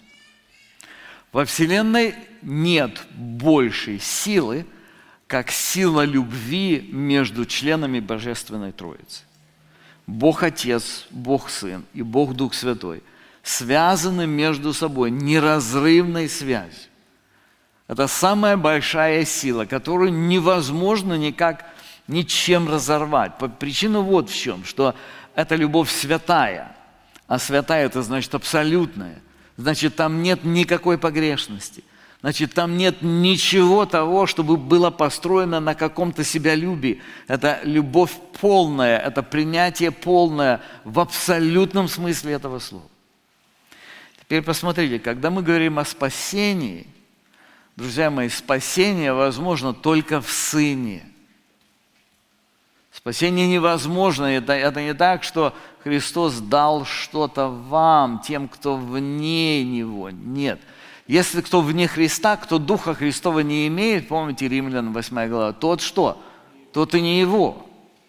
Во Вселенной нет большей силы, как сила любви между членами Божественной Троицы. Бог Отец, Бог Сын и Бог Дух Святой связаны между собой неразрывной связью. Это самая большая сила, которую невозможно никак ничем разорвать. Причина вот в чем, что эта любовь святая, а святая – это значит абсолютная, значит, там нет никакой погрешности, значит, там нет ничего того, чтобы было построено на каком-то себялюбии. Это любовь полная, это принятие полное в абсолютном смысле этого слова. Теперь посмотрите, когда мы говорим о спасении, друзья мои, спасение возможно только в Сыне. Спасение невозможно. Это, это не так, что Христос дал что-то вам, тем, кто вне Него. Нет. Если кто вне Христа, кто Духа Христова не имеет, помните, Римлянам восьмая глава, тот что? Тот и не Его.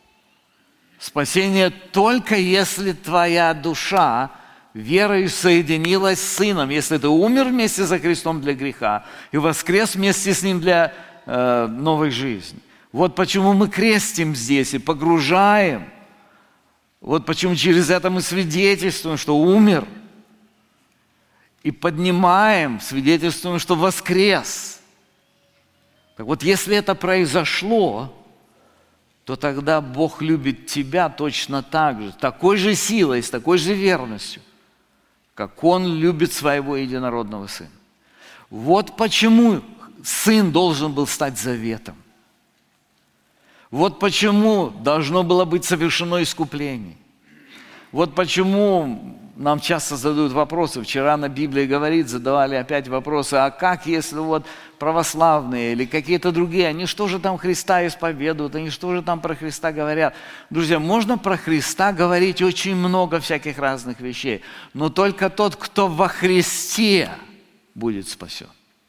Спасение только если твоя душа верой соединилась с Сыном. Если ты умер вместе за Христом для греха и воскрес вместе с Ним для э, новой жизни. Вот почему мы крестим здесь и погружаем. Вот почему через это мы свидетельствуем, что умер. И поднимаем, свидетельствуем, что воскрес. Так вот, если это произошло, то тогда Бог любит тебя точно так же, с такой же силой, с такой же верностью, как Он любит своего единородного Сына. Вот почему Сын должен был стать заветом. Вот почему должно было быть совершено искупление. Вот почему нам часто задают вопросы. Вчера на Библии говорит, задавали опять вопросы, а как, если вот православные или какие-то другие, они что же там Христа исповедуют, они что же там про Христа говорят? Друзья, можно про Христа говорить очень много всяких разных вещей, но только тот, кто во Христе, будет спасен.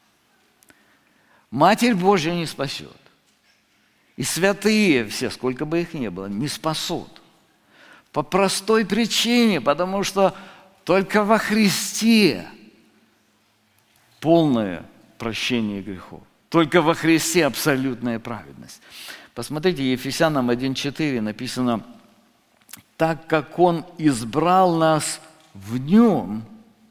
Матерь Божья не спасет. И святые все, сколько бы их ни было, не спасут. По простой причине, потому что только во Христе полное прощение грехов. Только во Христе абсолютная праведность. Посмотрите, Ефесянам один четыре написано, так как Он избрал нас в Нем,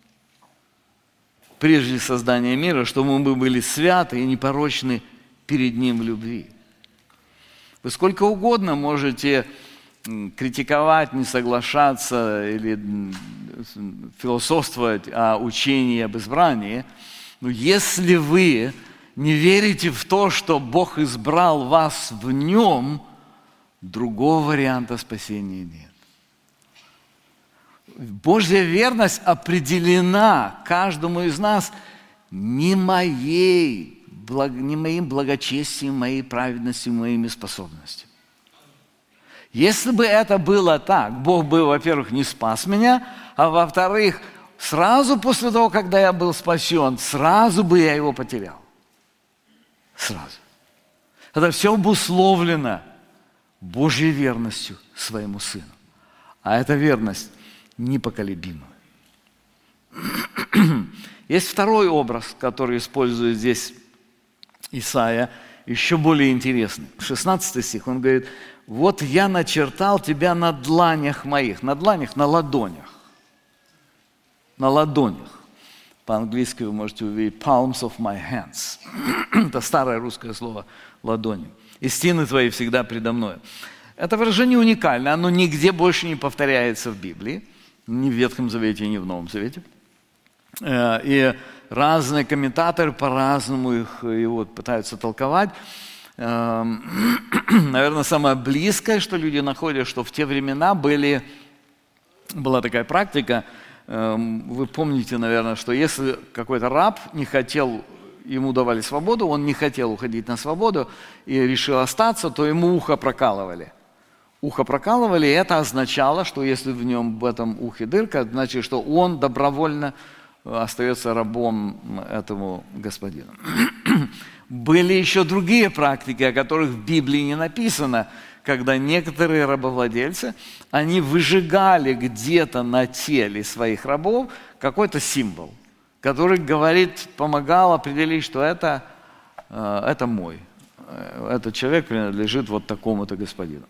прежде создания мира, чтобы мы были святы и непорочны перед Ним в любви. Вы сколько угодно можете критиковать, не соглашаться или философствовать о учении об избрании, но если вы не верите в то, что Бог избрал вас в Нем, другого варианта спасения нет. Божья верность определена каждому из нас не моей не моим благочестием, моей праведностью, моими способностями. Если бы это было так, Бог бы, во-первых, не спас меня, а во-вторых, сразу после того, когда я был спасен, сразу бы я его потерял. Сразу. Это все обусловлено Божьей верностью своему Сыну. А эта верность непоколебима. Есть второй образ, который использует здесь Исаия, еще более интересный. шестнадцатый стих, он говорит, вот я начертал тебя на дланях моих. На дланях, на ладонях. На ладонях. По-английски вы можете увидеть palms of my hands. Это старое русское слово ладони. И стены твои всегда предо мной. Это выражение уникально, оно нигде больше не повторяется в Библии. Ни в Ветхом Завете, ни в Новом Завете. И разные комментаторы по-разному их его пытаются толковать. Наверное, самое близкое, что люди находят, что в те времена были, была такая практика, вы помните, наверное, что если какой-то раб не хотел, ему давали свободу, он не хотел уходить на свободу и решил остаться, то ему ухо прокалывали. Ухо прокалывали, и это означало, что если в нем в этом ухе дырка, значит, что он добровольно остается рабом этому господину. Были еще другие практики, о которых в Библии не написано, когда некоторые рабовладельцы, они выжигали где-то на теле своих рабов какой-то символ, который говорит, помогал определить, что это, это мой. Этот человек принадлежит вот такому-то господину.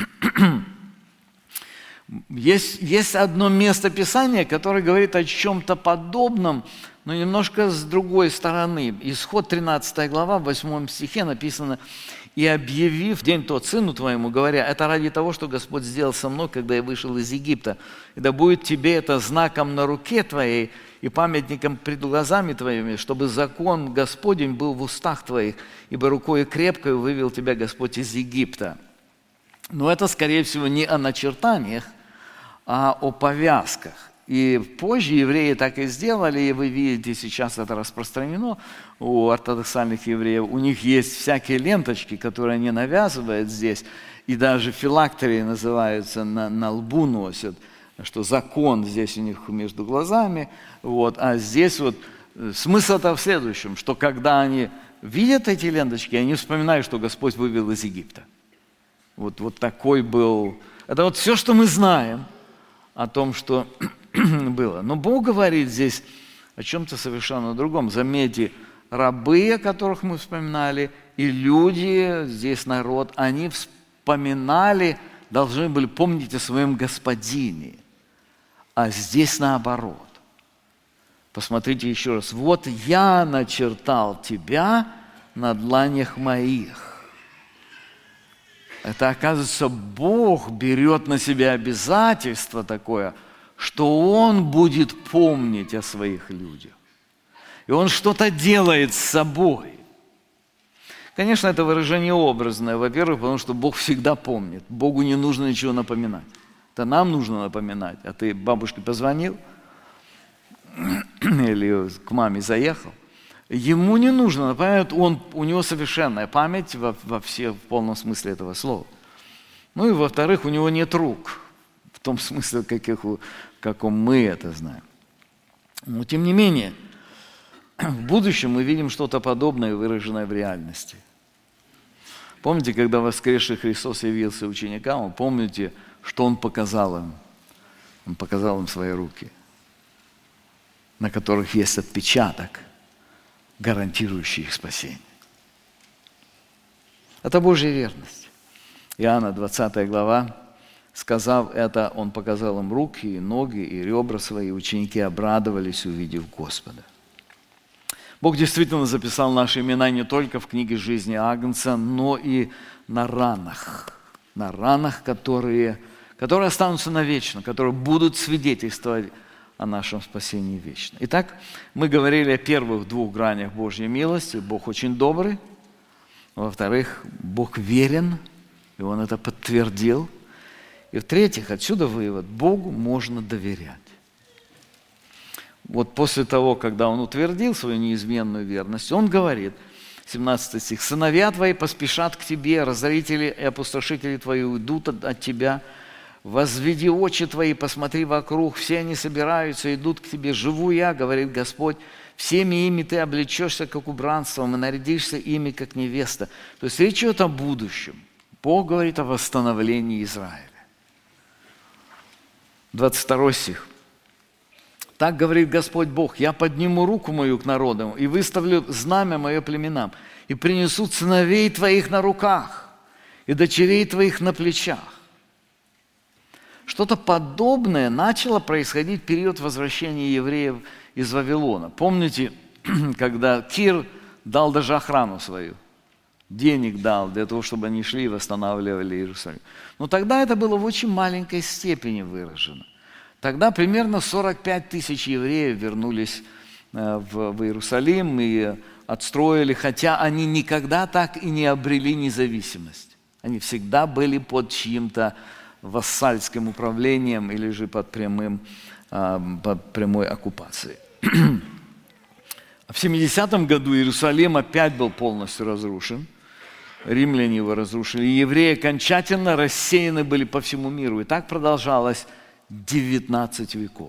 Есть, есть одно место Писания, которое говорит о чем-то подобном, но немножко с другой стороны. Исход тринадцатая глава, в восьмом стихе написано: «И объявив день тот сыну твоему, говоря, это ради того, что Господь сделал со мной, когда я вышел из Египта. И да будет тебе это знаком на руке твоей и памятником пред глазами твоими, чтобы закон Господень был в устах твоих, ибо рукой крепкой вывел тебя Господь из Египта». Но это, скорее всего, не о начертаниях, а о повязках. И позже евреи так и сделали, и вы видите, сейчас это распространено у ортодоксальных евреев. У них есть всякие ленточки, которые они навязывают здесь, и даже филактерии называются, на, на лбу носят, что закон здесь у них между глазами. Вот. А здесь вот смысл-то в следующем, что когда они видят эти ленточки, они вспоминают, что Господь вывел из Египта. Вот, вот такой был... Это вот все, что мы знаем о том, что было. Но Бог говорит здесь о чем-то совершенно другом. Заметьте, рабы, о которых мы вспоминали, и люди, здесь народ, они вспоминали, должны были помнить о своем господине. А здесь наоборот. Посмотрите еще раз. «Вот я начертал тебя на дланях моих». Это, оказывается, Бог берет на себя обязательство такое, что Он будет помнить о своих людях. И Он что-то делает с собой. Конечно, это выражение образное. Во-первых, потому что Бог всегда помнит. Богу не нужно ничего напоминать. Это нам нужно напоминать. А ты бабушке позвонил или к маме заехал. Ему не нужно напоминать, он, у него совершенная память во, во все, в полном смысле этого слова. Ну и во-вторых, у него нет рук, в том смысле, каких, каком мы это знаем. Но тем не менее, в будущем мы видим что-то подобное, выраженное в реальности. Помните, когда воскресший Христос явился ученикам, помните, что Он показал им? Он показал им свои руки, на которых есть отпечаток, гарантирующий их спасение. Это Божья верность. Иоанна двадцатая глава, сказав это, Он показал им руки, и ноги, и ребра свои. Ученики обрадовались, увидев Господа. Бог действительно записал наши имена не только в книге жизни Агнца, но и на ранах. На ранах, которые, которые останутся навечно, которые будут свидетельствовать о нашем спасении вечно. Итак, мы говорили о первых двух гранях Божьей милости. Бог очень добрый. Во-вторых, Бог верен, и Он это подтвердил. И в-третьих, отсюда вывод: Богу можно доверять. Вот после того, когда Он утвердил свою неизменную верность, Он говорит, семнадцатый стих: «Сыновья твои поспешат к тебе, разорители и опустошители твои уйдут от, от тебя. Возведи очи твои, посмотри вокруг, все они собираются, идут к тебе. Живу я, говорит Господь, всеми ими ты облечешься, как убранством, и нарядишься ими, как невеста». То есть речь идет о будущем. Бог говорит о восстановлении Израиля. двадцать второй стих. «Так говорит Господь Бог, я подниму руку мою к народам и выставлю знамя мое племенам, и принесут сыновей твоих на руках и дочерей твоих на плечах». Что-то подобное начало происходить в период возвращения евреев из Вавилона. Помните, когда Кир дал даже охрану свою, денег дал для того, чтобы они шли и восстанавливали Иерусалим. Но тогда это было в очень маленькой степени выражено. Тогда примерно сорок пять тысяч евреев вернулись в, в Иерусалим и отстроили, хотя они никогда так и не обрели независимость. Они всегда были под чьим-то вассальским управлением или же под прямым по прямой оккупации. В семидесятом году Иерусалим опять был полностью разрушен. Римляне его разрушили. И евреи окончательно рассеяны были по всему миру. И так продолжалось девятнадцать веков.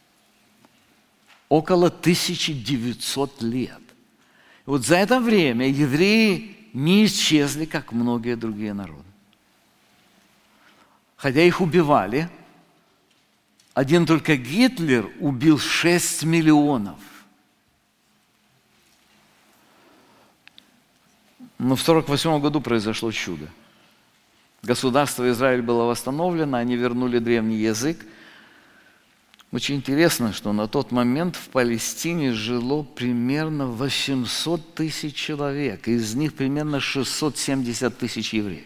Около тысяча девятьсот лет. И вот за это время евреи не исчезли, как многие другие народы. Хотя их убивали, один только Гитлер убил шесть миллионов. Но в сорок восьмом году произошло чудо. Государство Израиль было восстановлено, они вернули древний язык. Очень интересно, что на тот момент в Палестине жило примерно восемьсот тысяч человек, из них примерно шестьсот семьдесят тысяч евреев.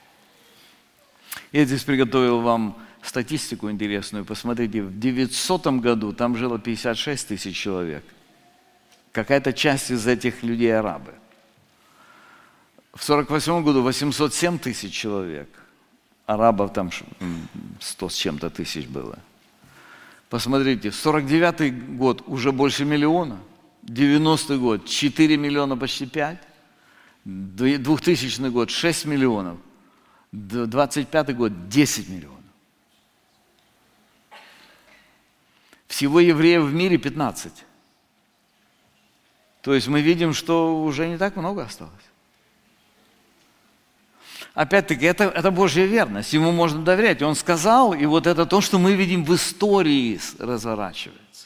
Я здесь приготовил вам статистику интересную. Посмотрите, в девятисотом году там жило пятьдесят шесть тысяч человек. Какая-то часть из этих людей арабы. В сорок восьмом году восемьсот семь тысяч человек. Арабов там сто с чем-то тысяч было. Посмотрите, сорок девятый год уже больше миллиона. девяностый год четыре миллиона, почти пять. двухтысячный год шесть миллионов. двадцать пятый год десять миллионов. Всего евреев в мире пятнадцать. То есть мы видим, что уже не так много осталось. Опять-таки, это, это Божья верность, ему можно доверять. Он сказал, и вот это то, что мы видим в истории разворачивается.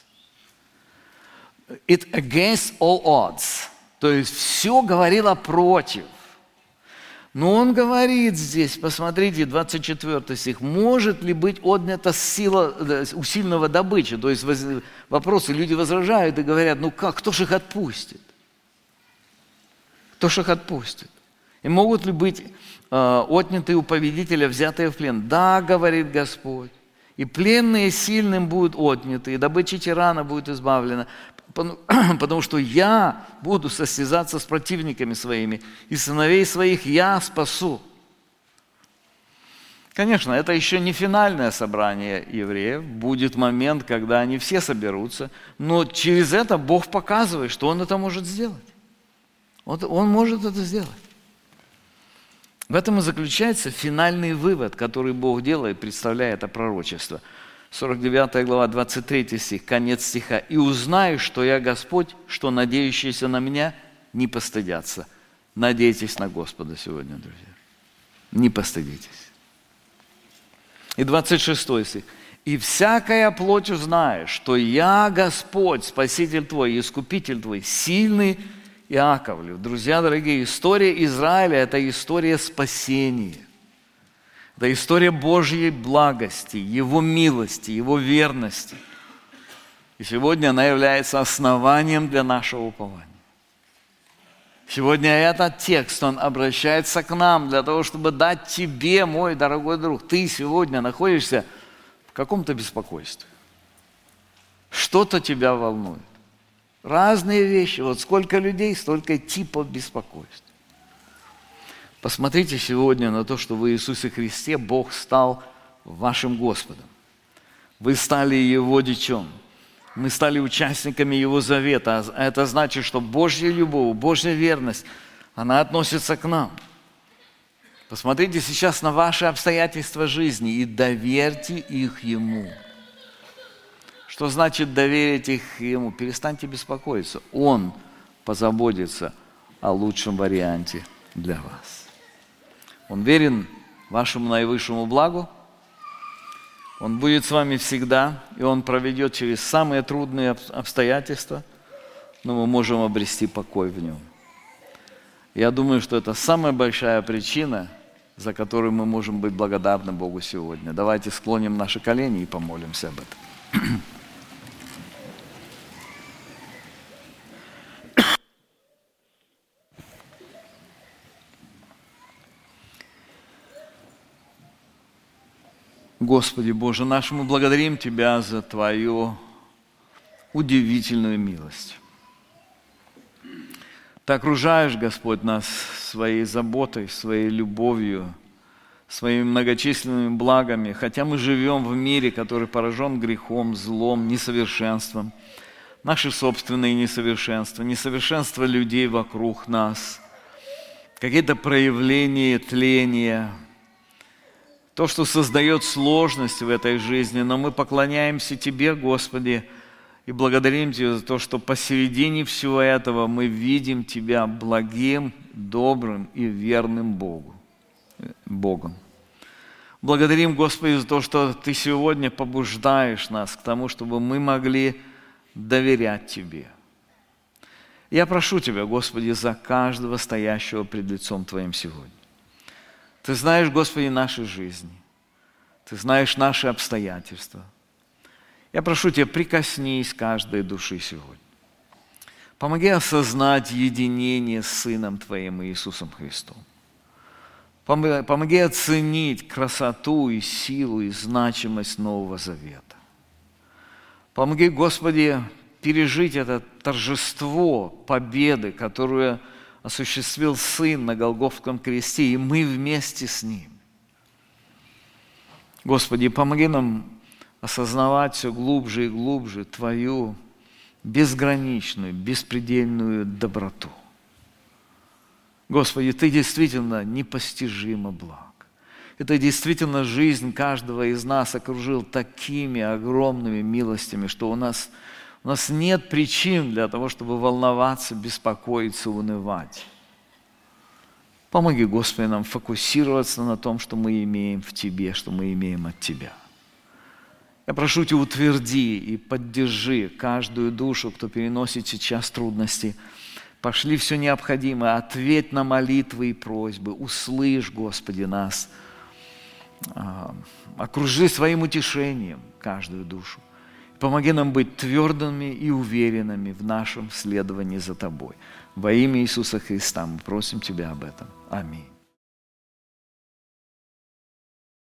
It against all odds. То есть все говорило против. Но он говорит здесь, посмотрите, двадцать четвёртый стих, может ли быть отнята сила у сильного добычи? То есть вопросы, люди возражают и говорят, ну как, кто же их отпустит? Кто же их отпустит? И могут ли быть э, отняты у победителя, взятые в плен? Да, говорит Господь. И пленные сильным будут отняты, и добыча тирана будет избавлена, потому что я буду состязаться с противниками своими, и сыновей своих я спасу. Конечно, это еще не финальное собрание евреев. Будет момент, когда они все соберутся, но через это Бог показывает, что Он это может сделать. Вот Он может это сделать. В этом и заключается финальный вывод, который Бог делает, представляя это пророчество. сорок девятая глава, двадцать третий стих, конец стиха. «И узнаю, что я Господь, что надеющиеся на меня не постыдятся». Надейтесь на Господа сегодня, друзья. Не постыдитесь. И двадцать шестой стих. «И всякая плоть узнает, что я Господь, Спаситель твой, Искупитель твой, сильный Иаковлев». Друзья дорогие, история Израиля – это история спасения. Это история Божьей благости, Его милости, Его верности. И сегодня она является основанием для нашего упования. Сегодня этот текст, он обращается к нам для того, чтобы дать тебе, мой дорогой друг, ты сегодня находишься в каком-то беспокойстве. Что-то тебя волнует. Разные вещи. Вот сколько людей, столько типов беспокойств. Посмотрите сегодня на то, что в Иисусе Христе Бог стал вашим Господом. Вы стали Его детем. Мы стали участниками Его завета. А это значит, что Божья любовь, Божья верность, она относится к нам. Посмотрите сейчас на ваши обстоятельства жизни и доверьте их Ему. Что значит доверить их Ему? Перестаньте беспокоиться. Он позаботится о лучшем варианте для вас. Он верен вашему наивысшему благу. Он будет с вами всегда, и Он проведет через самые трудные обстоятельства, но мы можем обрести покой в Нем. Я думаю, что это самая большая причина, за которую мы можем быть благодарны Богу сегодня. Давайте склоним наши колени и помолимся об этом. Господи Боже наш, мы благодарим Тебя за Твою удивительную милость. Ты окружаешь, Господь, нас своей заботой, своей любовью. своими многочисленными благами, хотя мы живем в мире, который поражен грехом, злом, несовершенством, наши собственные несовершенства, несовершенство людей вокруг нас, какие-то проявления тления, то, что создает сложность в этой жизни, но мы поклоняемся Тебе, Господи, и благодарим Тебя за то, что посередине всего этого мы видим Тебя благим, добрым и верным Богу. Богом. Благодарим, Господи, за то, что Ты сегодня побуждаешь нас к тому, чтобы мы могли доверять Тебе. Я прошу Тебя, Господи, за каждого стоящего пред лицом Твоим сегодня. Ты знаешь, Господи, наши жизни. Ты знаешь наши обстоятельства. Я прошу Тебя, прикоснись к каждой души сегодня. Помоги осознать единение с Сыном Твоим Иисусом Христом. Помоги оценить красоту и силу и значимость Нового Завета. Помоги, Господи, пережить это торжество победы, которое осуществил Сын на Голгофском кресте, и мы вместе с Ним. Господи, помоги нам осознавать все глубже и глубже Твою безграничную, беспредельную доброту. Господи, Ты действительно непостижимо благ. Это действительно жизнь каждого из нас окружил такими огромными милостями, что у нас, у нас нет причин для того, чтобы волноваться, беспокоиться, унывать. Помоги, Господи, нам фокусироваться на том, что мы имеем в Тебе, что мы имеем от Тебя. Я прошу Тебя, утверди и поддержи каждую душу, кто переносит сейчас трудности. Пошли все необходимое, ответь на молитвы и просьбы, услышь, Господи, нас, окружи своим утешением каждую душу. Помоги нам быть твердыми и уверенными в нашем следовании за Тобой. Во имя Иисуса Христа мы просим Тебя об этом. Аминь.